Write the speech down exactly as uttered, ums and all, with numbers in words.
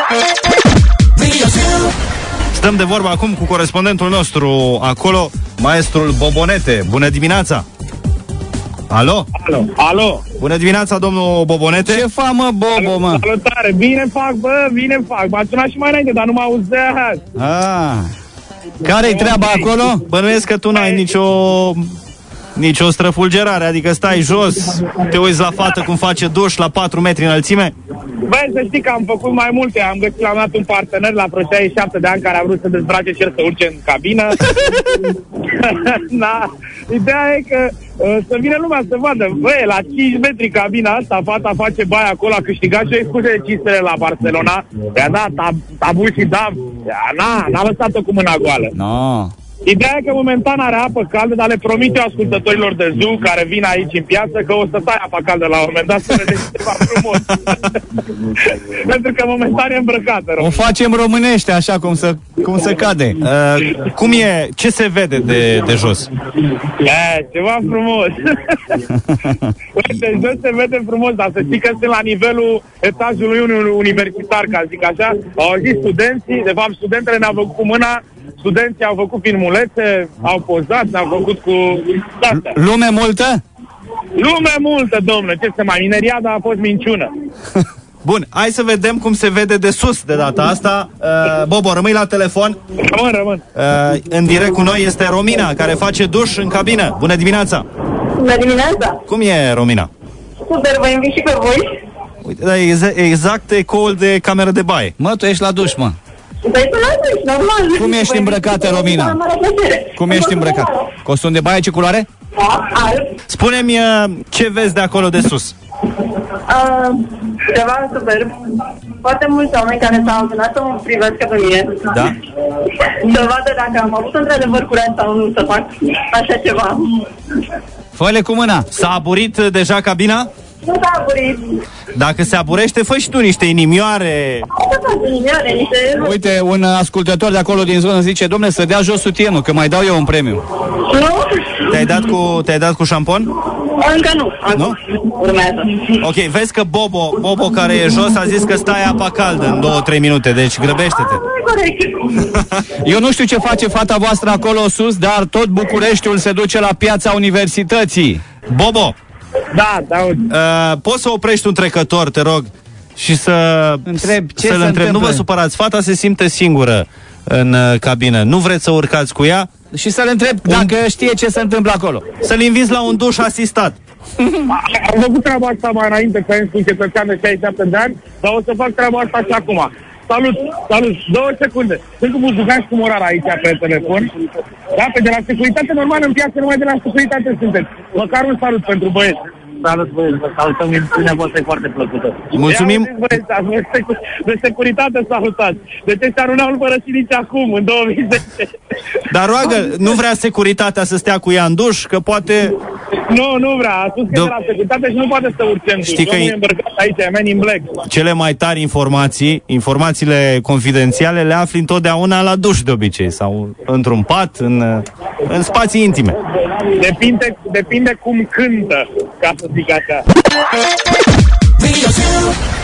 Stăm de vorbă acum cu corespondentul nostru acolo, maestrul Bobonete. Bună dimineața! Alo? Alo, alo. Bună dimineața, domnul Bobonete. Ce fac, mă, Bobo, mă? Salutare, bine fac, bă, bine fac. M-ați sunat și mai înainte, dar nu mă auzeați. Ah. Care-i treaba acolo? Bănuiesc că tu n-ai nicio... nicio străfulgerare, adică stai jos, te uiți la fată cum face duș la patru metri înălțime? Băi, să știi că am făcut mai multe. Am găsit, l-am dat un partener la vreo șaizeci și șapte de ani care a vrut să dezbrace și el să urce în cabină. Da. Ideea e că uh, să vină lumea să vadă. Băi, la cinci metri cabina asta, fata face baia acolo, a câștigat și o excuze de cinci stele la Barcelona. I-a dat tab, tabu și dab. N-a, n-a lăsat-o cu mâna goală. No. Ideea e că momentan are apă caldă, dar le promit eu ascultătorilor de Zoo care vin aici în piață că o să tai apa caldă la un moment dat să vedeți ceva frumos. Pentru că momentan e îmbrăcată. O facem românește, așa cum să, cum să cade. Uh, cum e, ce se vede de, de jos? E, ceva frumos. De jos se vede frumos, dar să știi că sunt la nivelul etajului unui universitar, ca zic așa. Au auzit studenții, de fapt studentele ne-au făcut cu mâna. Studenții au făcut filmulețe, au pozat, ne-au făcut cu... astea. Lume multă? Lume multă, domnule, ce să mai... Mineriada a fost minciună. Bun, hai să vedem cum se vede de sus de data asta. uh, Bobo, rămâi la telefon. Rămân, rămân. uh, În direct cu noi este Romina, care face duș în cabină. Bună dimineața! Bună dimineața! Cum e, Romina? Super, vă invit și pe voi. Uite, da, exact, exact ecoul de cameră de baie. Mă, tu ești la duș, mă. Păi tu la duș, normal. Cum ești îmbrăcată, Romina? Cum ești îmbrăcată? Costum de baie, ce culoare? Alb. Spune-mi uh, ce vezi de acolo de sus. Uh, ceva super. Foarte mulți oameni care s-au adunat să mă privească pe mine. Da? Să vadă dacă am avut într-adevăr curent sau nu să fac așa ceva. Fă-le cu mâna. S-a aburit uh, deja cabina? Nu s-a aburit. Dacă se aburește, fă și tu niște inimioare. Să fac inimioare, niște... Uite, un ascultător de acolo din zonă zice: dom'le, să dea jos sutienul, că mai dau eu un premiu. Nu? Te-ai dat cu, te-ai dat cu șampon? Încă nu. Nu? Urmează. Ok, vezi că Bobo, Bobo care e jos a zis că stai apa caldă în două trei minute, deci grăbește-te. Corect. Eu nu știu ce face fata voastră acolo sus, dar tot Bucureștiul se duce la Piața Universității. Bobo, Da, da, uh, poți să oprești un trecător, te rog, și să Întreb, ce să-l se întreb. Nu întâmplă? vă supărați, fata se simte singură în uh, cabină. Nu vreți să urcați cu ea? Și să-l întreb dacă știe ce se întâmplă acolo. Să-l inviți la un duș asistat. am făcut treaba asta mai înainte, că sunt cetățean de șaizeci și șapte de ani, dar o să fac treaba asta și acum. Salut, salut, două secunde. Sunt cu Buzugan și cu Morar aici pe telefon. Da, pe de la securitate normal în piață, numai de la securitate sunteți. Măcar un salut pentru băieți. Salut, băieți, vă salutăm, emisiunea voastră e foarte plăcută. Mulțumim. Ia, băieți, de, secu- de securitate salutați. De ce ăștia nu ne-au părăsit nici acum, în două mii zece. Dar roagă, nu vrea securitatea să stea cu ea în duș, că poate... Nu, nu vrea, a spus că Do- de la securitate și nu poate să urce în duș. Știi că Domnul e- e îmbrăcat aici, e Man in Black. Cele mai tari informații, informațiile confidențiale le afli întotdeauna la duș de obicei, sau într-un pat, în, în spații intime. Depinde, depinde cum cântă, ca să zic așa.